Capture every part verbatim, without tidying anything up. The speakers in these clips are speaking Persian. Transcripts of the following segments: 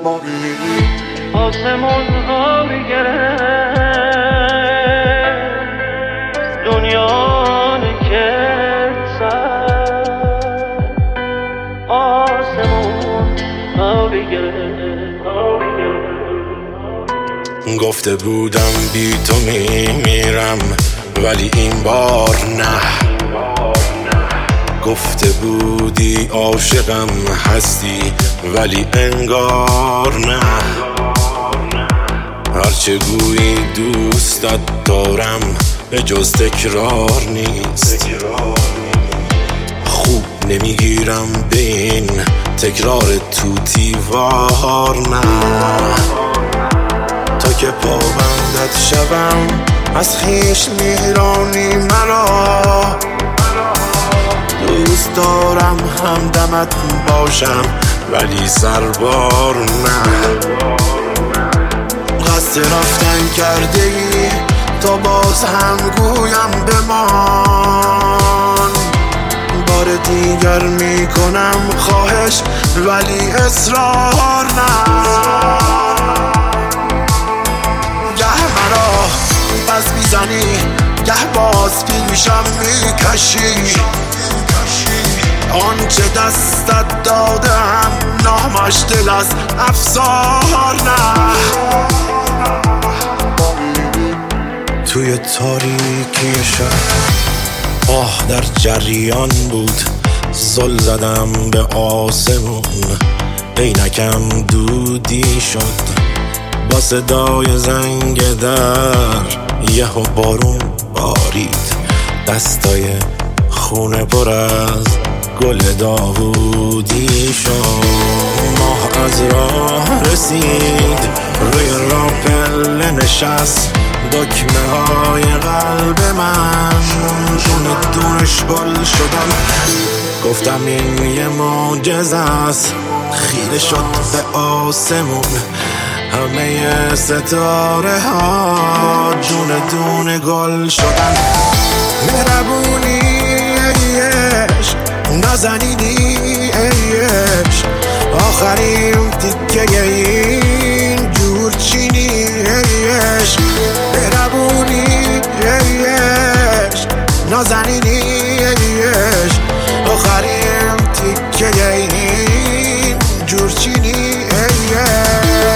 آسمون ها بگره دنیا نکرد سر آسمون ها بگره. گفته بودم بی تو میمیرم ولی این بار نه. گفته بودی عاشقم هستی ولی انگار نه. هرچه گویی دوستت دارم به جز تکرار نیست. خوب نمیگیرم به این تکرار توتیوار نه. تا که پابندت شوم از خویش میرانی مرا. دوست دارم همدمت باشم ولی سربار نه. قصد رفتن کرده ای تا باز هم گویم بمان. بار دیگر میکنم خواهش ولی اصرار نه. گه مرا بس میزنی گه باز پیشم میکشی. آنچه دستت دادم نامش دل از افسار نه. توی تاریکی شب آه در جریان بود. زل زدم به آسمون عینکم دودی شد. با صدای زنگ در یهو بارون بارید. دستای خونه پر از گل داوودی شد. ماه از راه رسید روی راپل نشست. دکمه های قلب من دونه دونش گل شدن. گفتم این یه معجزه است. خیره شد به آسمون همه ستاره ها دونه دونه گل شدن. مهربونی ایش نازنینی ایش آخرین تیکه این جورچینی ایش. مهربونی ایش نازنینی ایش آخرین تیکه این جورچینی ایش.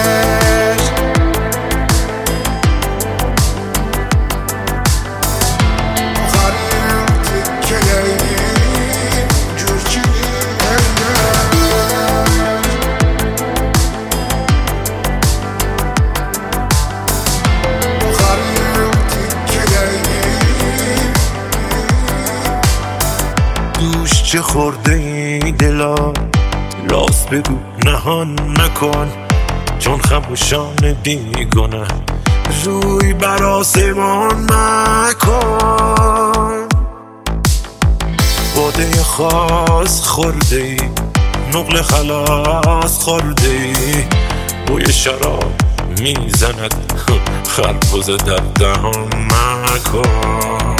دوش چه خورده ای دلا راست بگو نهان نکن. چون خموشان بیگنه روی بر آسمان مکن. باده خاص خورده ای نقل خلاص خورده ای. بوی شراب میزند خربزه در دهان مکن.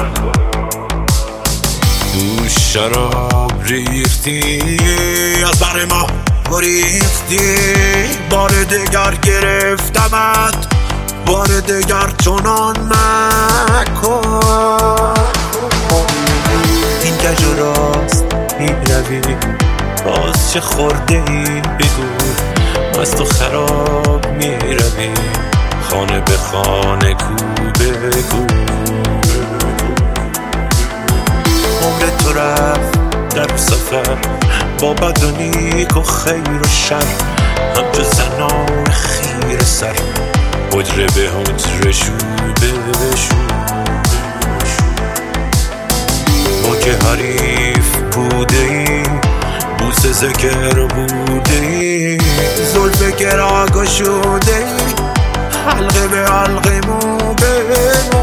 دوش شراب ریختی از بر ما گریختی. بار دگر گرفتمت بار دگر چنان مکن. این گج و راست میروی باز چه خورده ای بگو. از تو خراب میروی خانه به خانه کو بگو. عمر تو رفت در سفر با بد و نیک و خیر و شر. همچو زنان خیر سر حجره به حجره شو به شو. ما که حریف بوده ایم بوس ذکر بوده ایم. زلف گراگا شده ایم حلقه به حلقه مو به مو.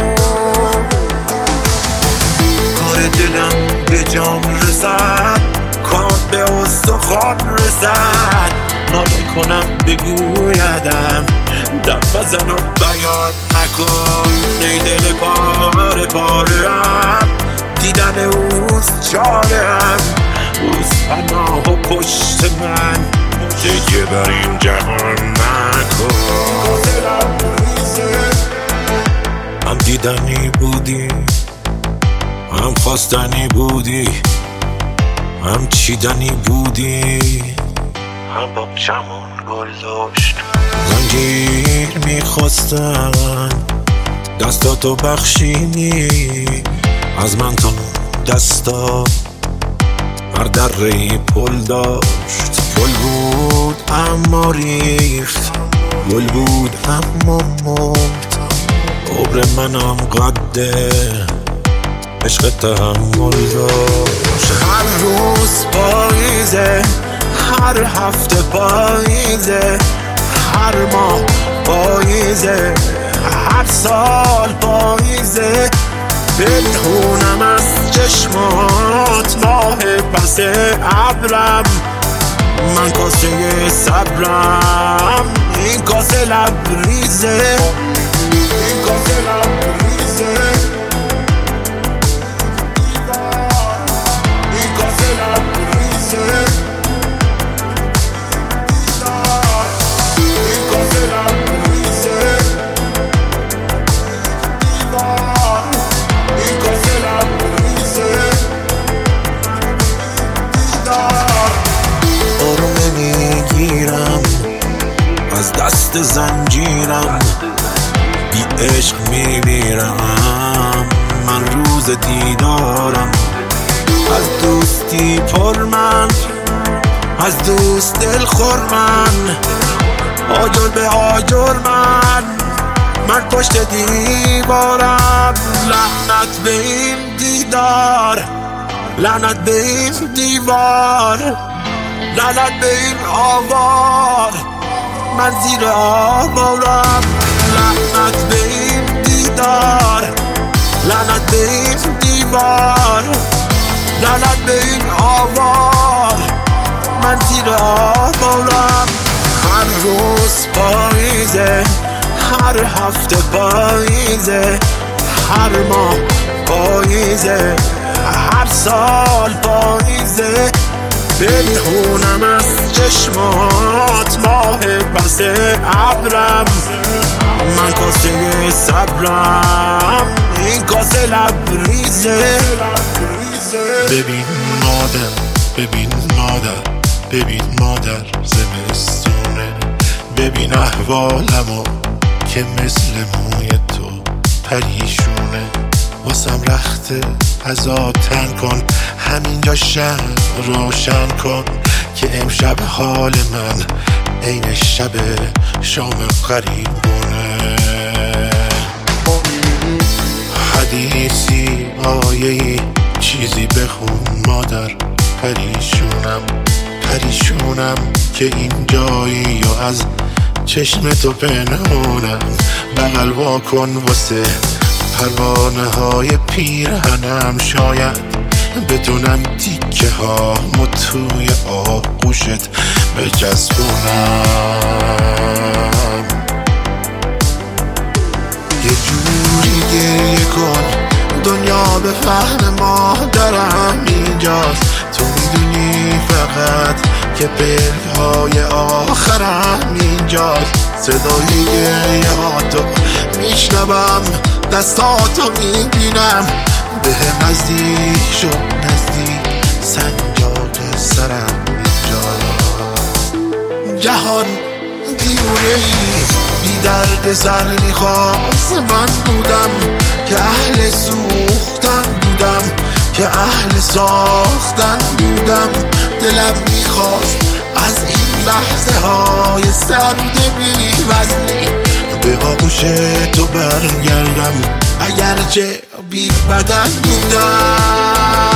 دلم به جام رسد کار به استخوان رسد. ناله کنم بگویدم دم بزن و بیان نکن. ای دل پاره پاره هم دیدن اوست چاره هم. اوست پناه و پشت من دیگه بر این جهان نکن. هم دیدنی بودی، هم خواستنی بودی، هم چیدنی بودی، هم با چمون گل داشت. زنجیر میخواستن دستاتو بخشینی از من، تو دستا هر دره پل داشت. پل بود اما ریخت، گل بود اما مرد. عمر منم قده عشق تحمل داشت. هر روز پاییزه، هر هفته پاییزه، هر ماه پاییزه، هر سال پاییزه. پنهونم از چشمات ماه پس ابرم، من کاسه صبرم، این کاسه لبریزه، این کاسه لبریزه، این کاسه لبریزه، این کاسه لبریزه، این کاسه لبریزه. آروم نمیگیرم از دست زنجیرم، بی عشق میمیرم من روز دیدارم. از دوستی پر من، از دوست دل خور من، آجر به آجر من، من پشت دیوارم. لعنت به این دیدار، لعنت به این دیوار، لعنت به این آوار، من زیر آوارم. لعنت به این دیدار، لعنت به این دیوار، لعنت به این آوار، من زیر آوارم. هر روز پاییزه، هر هفته پاییزه، هر ماه پاییزه، هر سال پاییزه. پنهونم از چشمات ماه پس ابرم، من کاسه صبرم، این کاسه لبریزه. ببین مادر، ببین مادر، ببین مادر زمستونه. ببین احوالمو که مثل موی تو پریشونه. واسم رخته ازا تن کن، همینجا شهر روشن کن که امشب حال من عین شب شام غریبونه. حدیثی آیه‌ای چیزی بخون مادر، پریشونم پریشونم که این جایی و از چشم تو پنهونم. بغل وا کن واسه پروانه های پیرهنم، شاید بدونم تیکه ها مو توی آغوشت بچسبونم. یه جوری گریه کن دنیا به فهم مادرم اینجاست. تو میدونی فقط که پلک های آخرم اینجاست. صدای گریه ها تو میشنوم، دستاتو میبینم، به هم نزدیک شد نزدیک سنجاق سرم اینجاست. جهان دیوونه ای بی درد سر میخواست، من بودم که اهل سوختن بودم، که اهل ساختن بودم. دلم میخواست از این لحظه های سرد بی وزنی به آغوش تو برگردم، اگرچه بی بدن بودم.